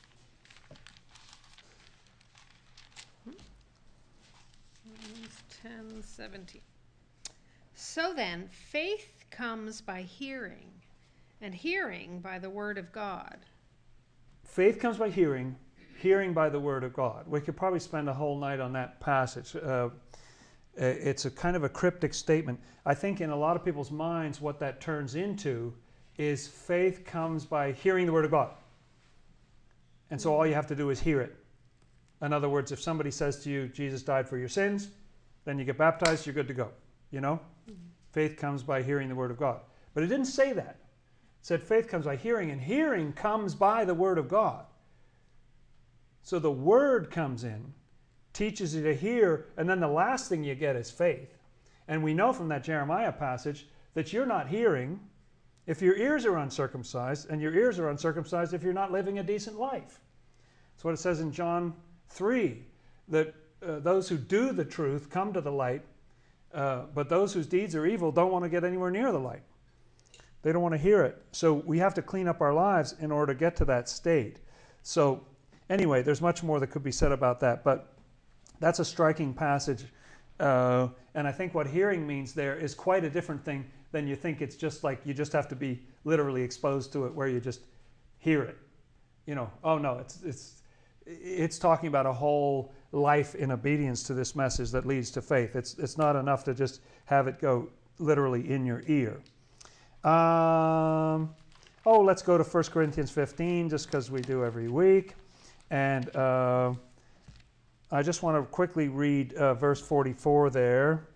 ten seventeen. So then, faith comes by hearing, and hearing by the word of God. Faith comes by hearing, hearing by the word of God. We could probably spend a whole night on that passage. Uh, it's a kind of a cryptic statement. I think in a lot of people's minds what that turns into is faith comes by hearing the word of God. And so all you have to do is hear it. In other words, if somebody says to you, Jesus died for your sins, then you get baptized, you're good to go. You know? Mm-hmm. Faith comes by hearing the word of God. But it didn't say that. It said faith comes by hearing, and hearing comes by the word of God. So the word comes in, teaches you to hear, and then the last thing you get is faith. And we know from that Jeremiah passage that you're not hearing if your ears are uncircumcised, and your ears are uncircumcised if you're not living a decent life. That's what it says in John three, that uh, those who do the truth come to the light, uh, but those whose deeds are evil don't want to get anywhere near the light. They don't want to hear it. So we have to clean up our lives in order to get to that state. So anyway, there's much more that could be said about that, but that's a striking passage. Uh, and I think what hearing means there is quite a different thing than you think. It's just like you just have to be literally exposed to it, where you just hear it. You know, oh no, it's it's it's talking about a whole life in obedience to this message that leads to faith. It's it's not enough to just have it go literally in your ear. Um, oh, let's go to First Corinthians fifteen, just because we do every week. And uh, I just want to quickly read uh, verse forty-four there.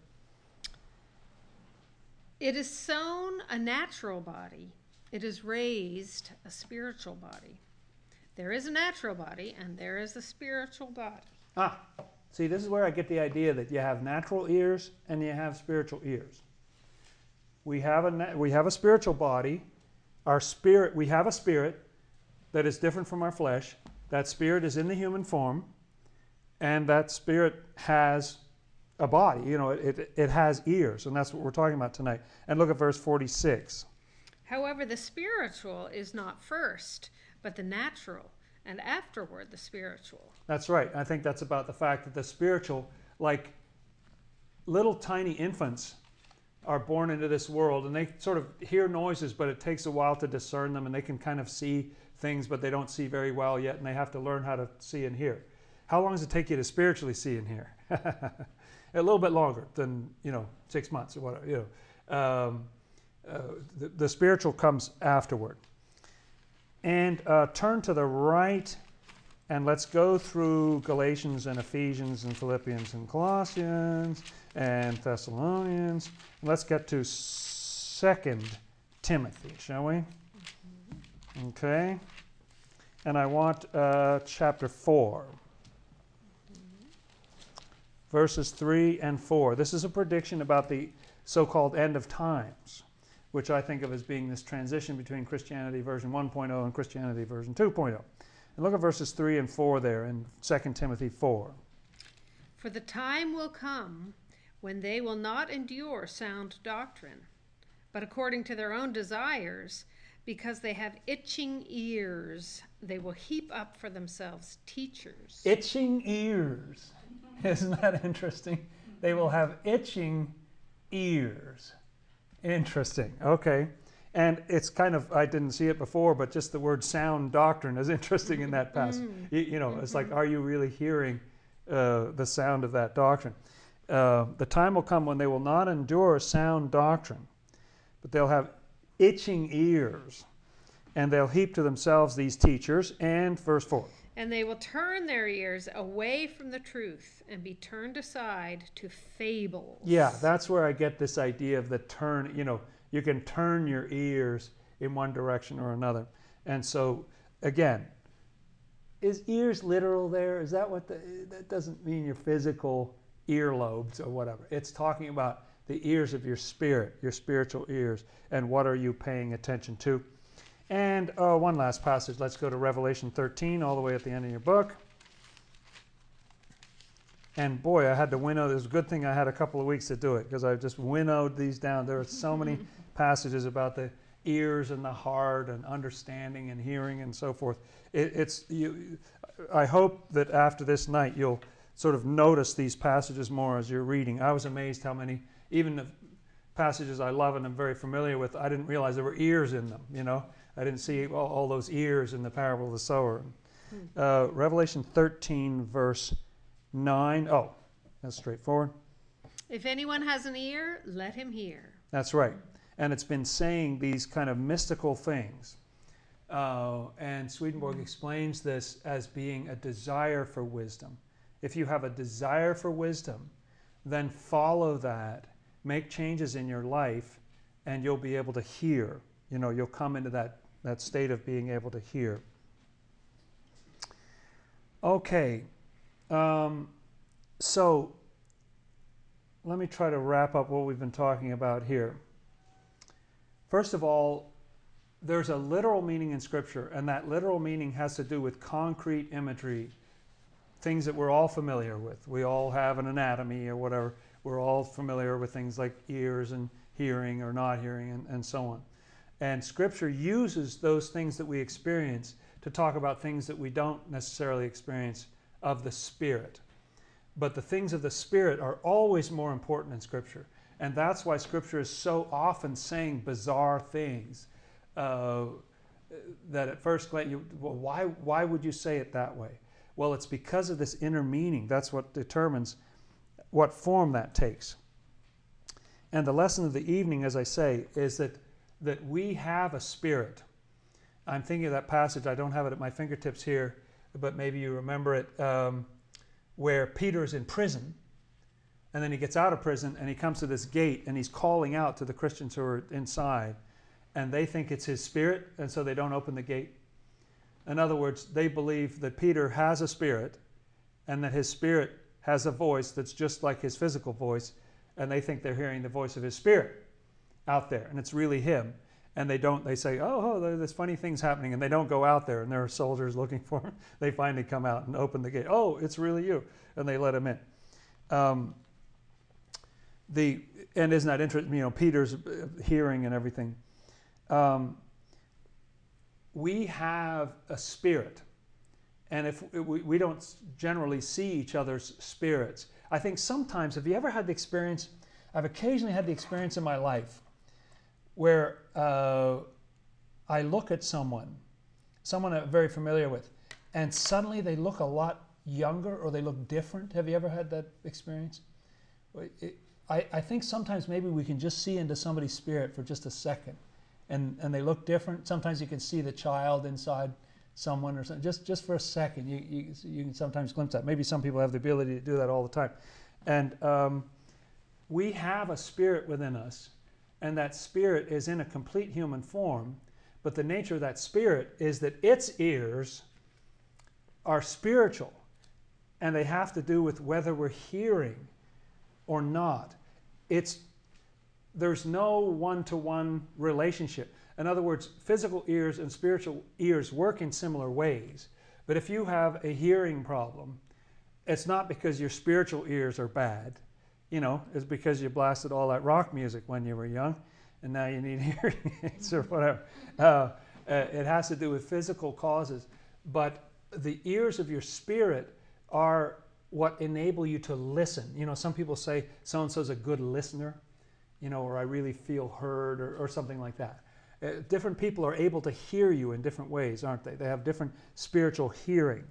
It is sown a natural body. It is raised a spiritual body. There is a natural body, and there is a spiritual body. Ah, see, this is where I get the idea that you have natural ears and you have spiritual ears. We have a we have a spiritual body. Our spirit, we have a spirit that is different from our flesh. That spirit is in the human form, and that spirit has a body. You know, it, it, it has ears, and that's what we're talking about tonight. And look at verse forty-six. However, the spiritual is not first, but the natural, and afterward the spiritual. That's right. I think that's about the fact that the spiritual, like little tiny infants, are born into this world, and they sort of hear noises, but it takes a while to discern them, and they can kind of see things, but they don't see very well yet, and they have to learn how to see and hear. How long does it take you to spiritually see and hear? A little bit longer than, you know, six months or whatever. You know, um, uh, the, the spiritual comes afterward. And uh, turn to the right, and let's go through Galatians and Ephesians and Philippians and Colossians and Thessalonians. Let's get to Second Timothy, shall we? Mm-hmm. Okay. And I want uh, chapter four. Mm-hmm. Verses three and four. This is a prediction about the so-called end of times, which I think of as being this transition between Christianity version one point oh and Christianity version two point oh. And look at verses three and four there in Second Timothy four. For the time will come when they will not endure sound doctrine, but according to their own desires, Because they have itching ears, they will heap up for themselves teachers. Itching ears. Isn't that interesting? They will have itching ears. Interesting. Okay. And it's kind of, I didn't see it before, but just the word sound doctrine is interesting in that passage. Mm. You, you know, it's like, are you really hearing uh, the sound of that doctrine? Uh, the time will come when they will not endure sound doctrine, but they'll have itching ears, and they'll heap to themselves these teachers. And verse four. And they will turn their ears away from the truth and be turned aside to fables. Yeah, that's where I get this idea of the turn, you know, you can turn your ears in one direction or another. And so, again, is ears literal there? Is that what the, that doesn't mean your physical earlobes or whatever. It's talking about the ears of your spirit, your spiritual ears, and what are you paying attention to. And uh, one last passage. Let's go to Revelation thirteen, all the way at the end of your book. And boy, I had to winnow. It was a good thing I had a couple of weeks to do it, because I just winnowed these down. There are so many passages about the ears and the heart and understanding and hearing and so forth. It, it's you. I hope that after this night you'll sort of notice these passages more as you're reading. I was amazed how many, even the passages I love and I'm very familiar with, I didn't realize there were ears in them. You know, I didn't see all, all those ears in the parable of the sower. Uh, Revelation thirteen, verse nine. Oh, that's straightforward. If anyone has an ear, let him hear. That's right. And it's been saying these kind of mystical things. Uh, and Swedenborg explains this as being a desire for wisdom. If you have a desire for wisdom, then follow that, make changes in your life, and you'll be able to hear. You know, you'll come into that, that state of being able to hear. Okay. Um, so let me try to wrap up what we've been talking about here. First of all, there's a literal meaning in Scripture, and that literal meaning has to do with concrete imagery, things that we're all familiar with. We all have an anatomy or whatever. We're all familiar with things like ears and hearing or not hearing and, and so on. And Scripture uses those things that we experience to talk about things that we don't necessarily experience of the Spirit. But the things of the Spirit are always more important in Scripture. And that's why Scripture is so often saying bizarre things uh, that at first glance, you, well, why, why would you say it that way? Well, it's because of this inner meaning. That's what determines what form that takes. And the lesson of the evening, as I say, is that, that we have a spirit. I'm thinking of that passage. I don't have it at my fingertips here, but maybe you remember it, um, where Peter's in prison, and then he gets out of prison, and he comes to this gate, and he's calling out to the Christians who are inside, and they think it's his spirit, and so they don't open the gate. In other words, they believe that Peter has a spirit, and that his spirit has a voice that's just like his physical voice, and they think they're hearing the voice of his spirit out there, and it's really him. And they don't, they say, oh, oh, there's funny things happening, and they don't go out there, and there are soldiers looking for him. They finally come out and open the gate. Oh, it's really you. And they let him in. Um, the and isn't that interesting? You know, Peter's hearing and everything. Um, we have a spirit, and if we, we don't generally see each other's spirits. I think sometimes, have you ever had the experience? I've occasionally had the experience in my life where uh, I look at someone, someone I'm very familiar with, and suddenly they look a lot younger or they look different. Have you ever had that experience? It, I, I think sometimes maybe we can just see into somebody's spirit for just a second, and, and they look different. Sometimes you can see the child inside someone or something. Just, just for a second, you, you, you can sometimes glimpse that. Maybe some people have the ability to do that all the time. And um, we have a spirit within us, and that spirit is in a complete human form, but the nature of that spirit is that its ears are spiritual, and they have to do with whether we're hearing or not. It's, there's no one-to-one relationship. In other words, physical ears and spiritual ears work in similar ways, but if you have a hearing problem, it's not because your spiritual ears are bad. You know, it's because you blasted all that rock music when you were young, and now you need hearing aids or whatever. Uh, uh, it has to do with physical causes. But the ears of your spirit are what enable you to listen. You know, some people say so-and-so's a good listener, you know, or I really feel heard, or, or something like that. Uh, different people are able to hear you in different ways, aren't they? They have different spiritual hearing.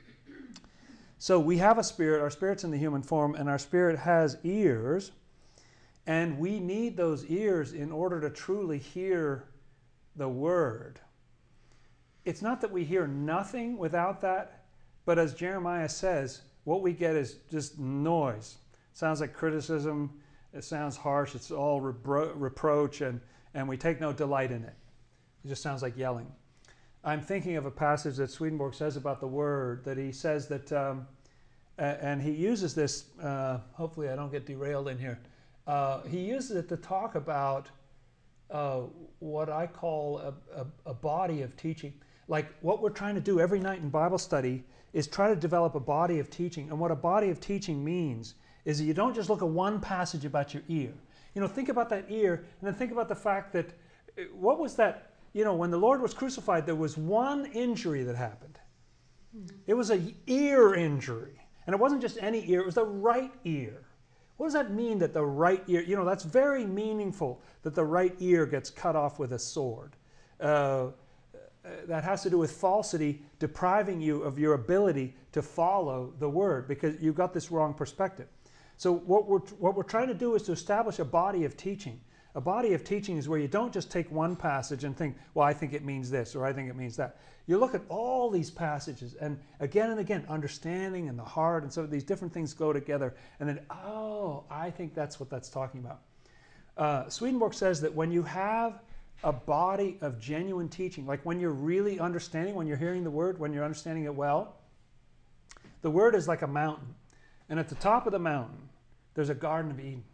So we have a spirit, our spirit's in the human form, and our spirit has ears, and we need those ears in order to truly hear the word. It's not that we hear nothing without that, but as Jeremiah says, what we get is just noise. Sounds like criticism, it sounds harsh, it's all repro- reproach, and, and we take no delight in it. It just sounds like yelling. I'm thinking of a passage that Swedenborg says about the word, that he says that, um, and he uses this, uh, hopefully I don't get derailed in here, uh, he uses it to talk about uh, what I call a, a, a body of teaching. Like what we're trying to do every night in Bible study is try to develop a body of teaching. And what a body of teaching means is that you don't just look at one passage about your ear. You know, think about that ear, and then think about the fact that, what was that, you know, when the Lord was crucified, there was one injury that happened. Mm-hmm. It was an ear injury. And it wasn't just any ear, it was the right ear. What does that mean, that the right ear, you know, that's very meaningful, that the right ear gets cut off with a sword. Uh, that has to do with falsity depriving you of your ability to follow the word, because you've got this wrong perspective. So what we're, what we're trying to do is to establish a body of teaching. A body of teaching is where you don't just take one passage and think, well, I think it means this, or I think it means that. You look at all these passages, and again and again, understanding and the heart, and so these different things go together, and then, oh, I think that's what that's talking about. Uh, Swedenborg says that when you have a body of genuine teaching, like when you're really understanding, when you're hearing the word, when you're understanding it well, the word is like a mountain. And at the top of the mountain, there's a Garden of Eden.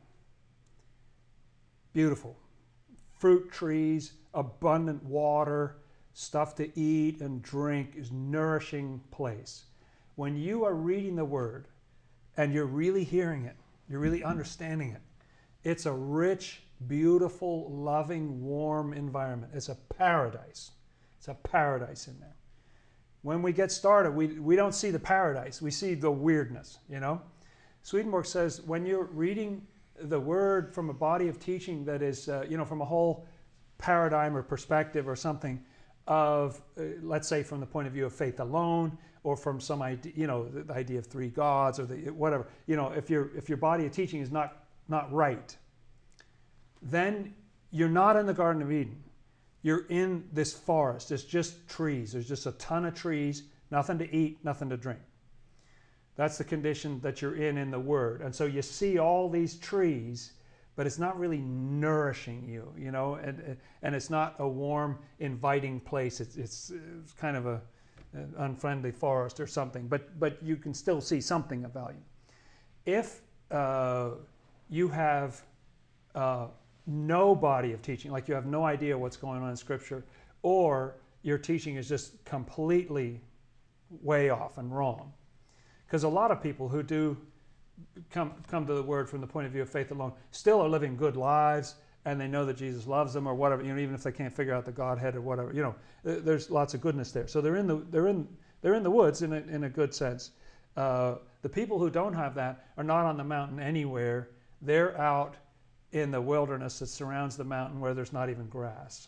Beautiful. Fruit trees, abundant water, stuff to eat and drink, is nourishing place. When you are reading the word and you're really hearing it, you're really understanding it, it's a rich, beautiful, loving, warm environment. It's a paradise. It's a paradise in there. When we get started, we, we don't see the paradise. We see the weirdness, you know. Swedenborg says when you're reading the word from a body of teaching that is, uh, you know, from a whole paradigm or perspective or something of, uh, let's say from the point of view of faith alone, or from some idea, you know, the idea of three gods, or the whatever, you know, if your if your body of teaching is not not right, then you're not in the Garden of Eden. You're in this forest. It's just trees. There's just a ton of trees, nothing to eat, nothing to drink. That's the condition that you're in in the Word. And so you see all these trees, but it's not really nourishing you, you know, and, and it's not a warm, inviting place. It's, it's, it's kind of a, an unfriendly forest or something, but, but you can still see something of value. If uh, you have uh, no body of teaching, like you have no idea what's going on in Scripture, or your teaching is just completely way off and wrong. Because a lot of people who do come, come to the Word from the point of view of faith alone still are living good lives, and they know that Jesus loves them, or whatever, you know, even if they can't figure out the Godhead or whatever, you know, there's lots of goodness there. So they're in the, they're in, they're in the woods in a, in a good sense. Uh, the people who don't have that are not on the mountain anywhere. They're out in the wilderness that surrounds the mountain where there's not even grass.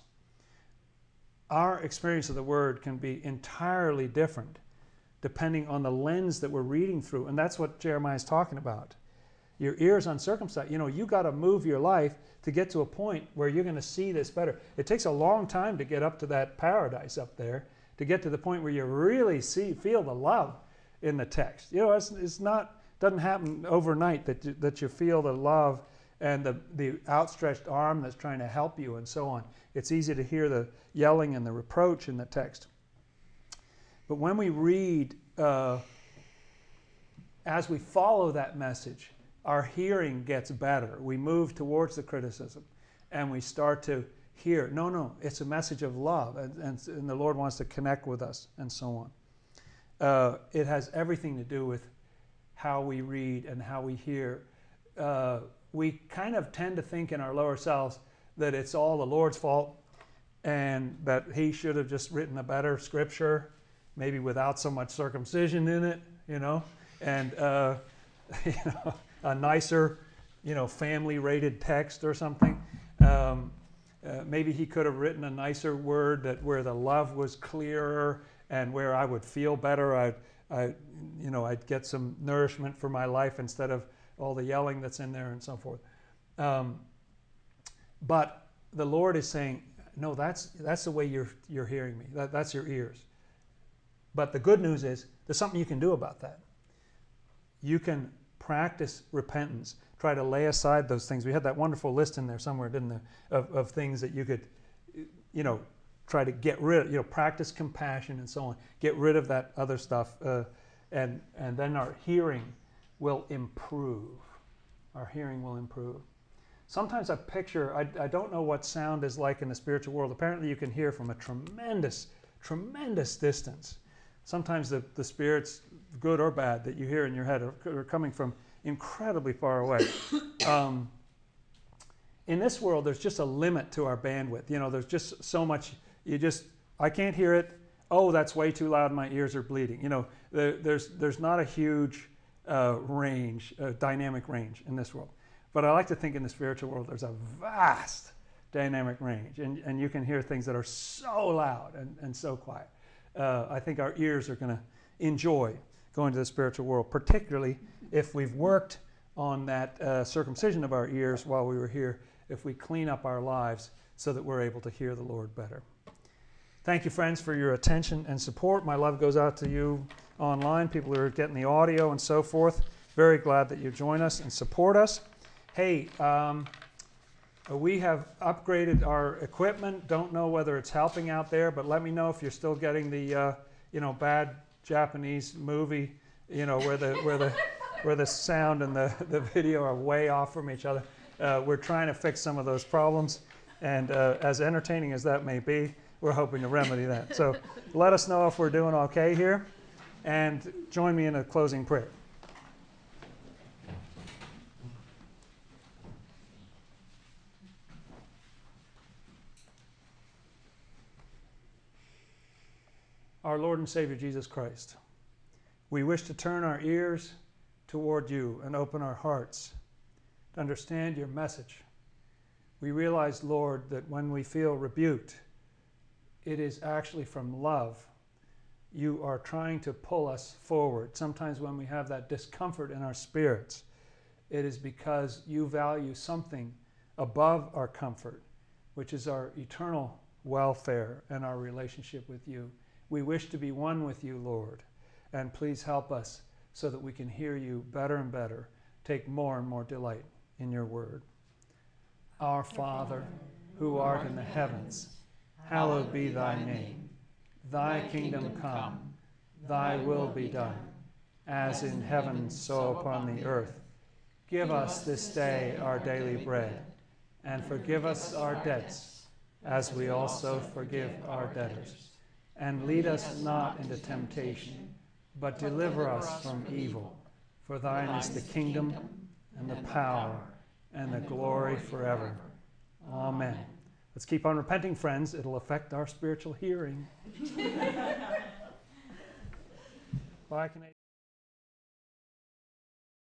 Our experience of the Word can be entirely different depending on the lens that we're reading through. And that's what Jeremiah is talking about. Your ears uncircumcised. You know, you got to move your life to get to a point where you're going to see this better. It takes a long time to get up to that paradise up there, to get to the point where you really see, feel the love in the text. You know, it's, it's not, doesn't happen overnight that you, that you feel the love and the, the outstretched arm that's trying to help you and so on. It's easy to hear the yelling and the reproach in the text. But when we read, uh, as we follow that message, our hearing gets better. We move towards the criticism, and we start to hear, no, no, it's a message of love, and, and, and the Lord wants to connect with us, and so on. Uh, it has everything to do with how we read and how we hear. Uh, we kind of tend to think in our lower selves, that it's all the Lord's fault and that he should have just written a better scripture, maybe without so much circumcision in it, you know, and uh, you know, a nicer, you know, family-rated text or something. Um, uh, maybe he could have written a nicer word that where the love was clearer and where I would feel better. I, I, you know, I'd get some nourishment for my life instead of all the yelling that's in there and so forth. Um, but the Lord is saying, no, that's that's the way you're you're hearing me. That, that's your ears. But the good news is there's something you can do about that. You can practice repentance. Try to lay aside those things. We had that wonderful list in there somewhere, didn't there, of, of things that you could, you know, try to get rid of, you know, practice compassion and so on. Get rid of that other stuff. Uh, and, and then our hearing will improve. Our hearing will improve. Sometimes I picture, I, I don't know what sound is like in the spiritual world. Apparently you can hear from a tremendous, tremendous distance. Sometimes the, the spirits, good or bad, that you hear in your head are, are coming from incredibly far away. Um, in this world, there's just a limit to our bandwidth. You know, there's just so much, you just, I can't hear it. Oh, that's way too loud, my ears are bleeding. You know, there, there's, there's not a huge uh, range, uh, dynamic range in this world. But I like to think in the spiritual world, there's a vast dynamic range. And, and you can hear things that are so loud and, and so quiet. Uh, I think our ears are going to enjoy going to the spiritual world, particularly if we've worked on that uh, circumcision of our ears while we were here, if we clean up our lives so that we're able to hear the Lord better. Thank you, friends, for your attention and support. My love goes out to you online, people who are getting the audio and so forth. Very glad that you join us and support us. Hey, um, we have upgraded our equipment. Don't know whether it's helping out there, but let me know if you're still getting the, uh, you know, bad Japanese movie, you know, where the where the where the sound and the, the video are way off from each other. Uh, we're trying to fix some of those problems, and uh, as entertaining as that may be, we're hoping to remedy that. So let us know if we're doing okay here, and join me in a closing prayer. Our Lord and Savior Jesus Christ, we wish to turn our ears toward you and open our hearts to understand your message. We realize, Lord, that when we feel rebuked, it is actually from love. You are trying to pull us forward. Sometimes when we have that discomfort in our spirits, it is because you value something above our comfort, which is our eternal welfare and our relationship with you. We wish to be one with you, Lord, and please help us so that we can hear you better and better, take more and more delight in your word. Our Father, who art in the heavens, hallowed be thy name. Thy kingdom come, thy will be done, as in heaven, so upon the earth. Give us this day our daily bread, and forgive us our debts, as we also forgive our debtors. And lead us not into temptation, but deliver us from evil. For thine is the kingdom, and the power, and the glory forever. Amen. Let's keep on repenting, friends. It'll affect our spiritual hearing. Bye, Canadian.